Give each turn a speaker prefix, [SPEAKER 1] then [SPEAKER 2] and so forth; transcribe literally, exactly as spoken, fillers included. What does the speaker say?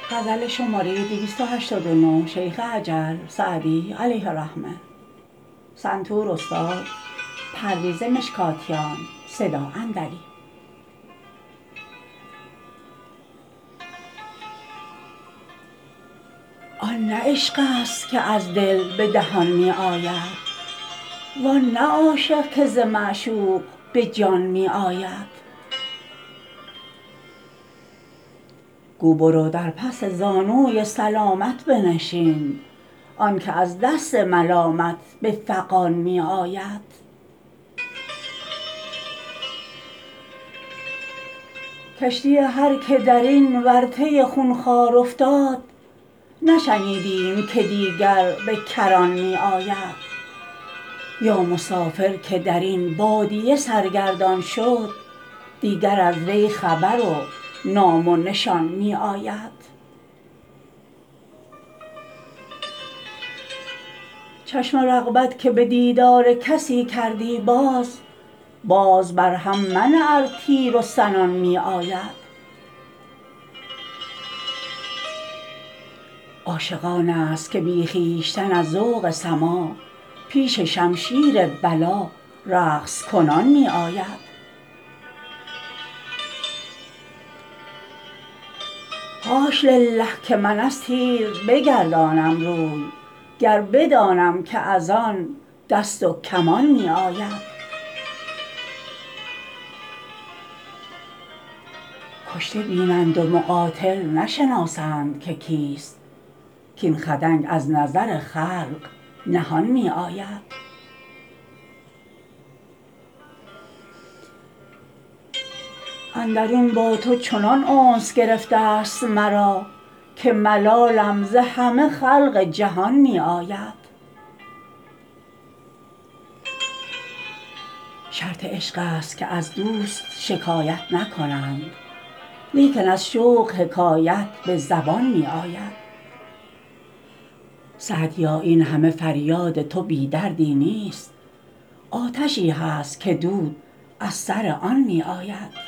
[SPEAKER 1] غزل شماره دویست و هشتاد و نه شیخ اجل سعدی علیه الرحمه. سنتور استاد پرویز مشکاتیان. صدا اندری. آن نه عشق است که از دل به دهان می آید، وان نه عاشق که ز معشوق به جان می آید. گو برو در پس زانوی سلامت بنشین، آنکه از دست ملامت به فغان می آید. کشتی هر که درین ورطه خونخوار افتاد، نشنیدیم که دیگر به کران می آید. یا مسافر که درین بادیه سرگردان شد، دیگر از وی خبر و نام و نشان می آید. چشم رغبت که به دیدار کسی کردی باز، باز بر هم منه ار تیر و سنان می آید. عاشق آنست که بی خویشتن از ذوق سماع، پیش شمشیر بلا رقص کنان می آید. حاش لله که من از تیر بگردانم روی، گر بدانم که از آن دست و کمان می آید. کشته بینند و مقاتل نشناسند که کیست، کاین خدنگ از نظر خلق نهان می آید. اندرون با تو چنان انس گرفته است مرا، که ملالم ز همه خلق جهان می آید. شرط عشق است که از دوست شکایت نکنند، لیکن از شوق حکایت به زبان می آید. سعدیا این همه فریاد تو بی دردی نیست، آتشی هست که دود از سر آن می آید.